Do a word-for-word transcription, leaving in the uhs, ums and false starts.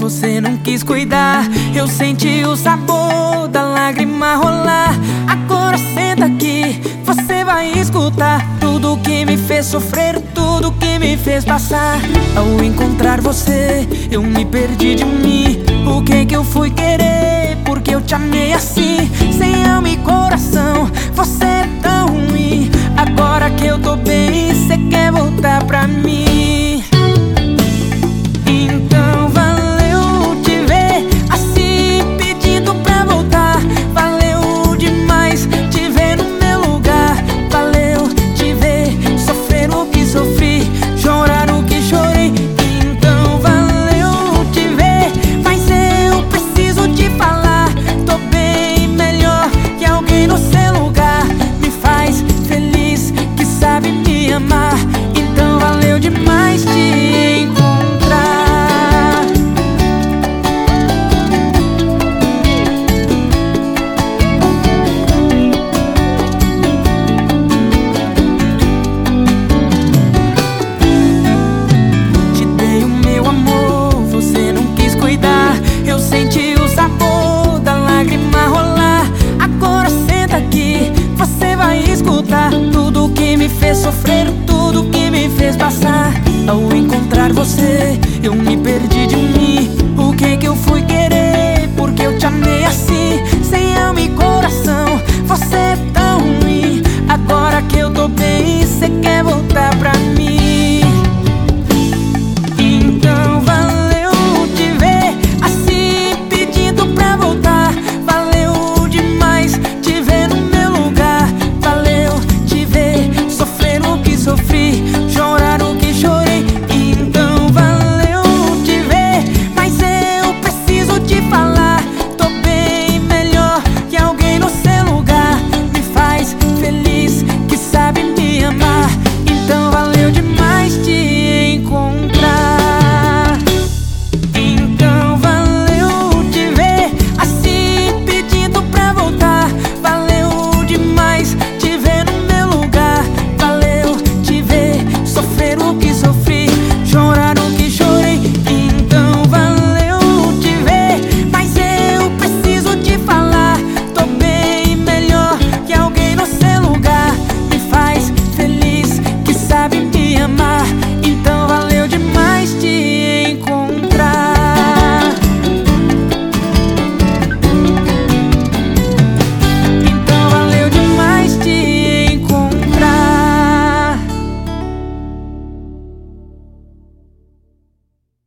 você não quis cuidar. Eu senti o sabor da lágrima rolar. Agora senta aqui, você vai escutar tudo que me fez sofrer, tudo que me fez passar. Ao encontrar você, eu me perdi de mim. O que que eu fui querer? Porque eu te amei assim, sem alma e coração. Você é tão ruim. Agora que eu tô bem, cê quer voltar pra mim. Então valeu te ver assim, pedindo pra voltar. Valeu demais te ver no meu lugar. Valeu te ver sofrer o que sofri, chorar o que chorei. Então valeu te ver, mas eu preciso te falar. Tô bem melhor que alguém no seu lugar. Me faz feliz que sabe me amar. Então valeu demais te encontrar. Te dei o meu amor, você não quis cuidar. Eu senti o sabor da lágrima rolar. Agora senta aqui, você vai escutar tudo que me fez sofrer, tudo que me fez passar. Ao encontrar você, eu me perdi de mim. O que que eu fui querer? Porque eu te amei assim, sem alma e coração. Você é tão ruim. Agora que eu tô bem, cê quer voltar pra mim.